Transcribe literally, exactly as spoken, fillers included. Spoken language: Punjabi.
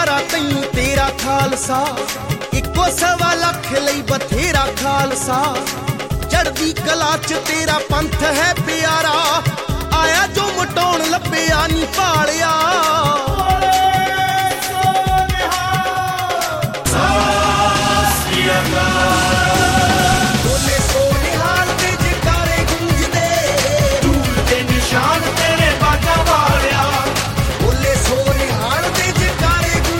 ਤੈਨੂੰ ਤੇਰਾ ਖਾਲਸਾ ਇੱਕੋ ਸਵਾ ਲੱਖ ਲਈ ਬਥੇਰਾ ਖਾਲਸਾ ਚੜ੍ਹਦੀ ਕਲਾ ਚ ਤੇਰਾ ਪੰਥ ਹੈ ਪਿਆਰਾ ਆਇਆ ਜੋ ਮਟਾਉਣ ਲੱਭਿਆ ਨੀ ਭਾਲਿਆ।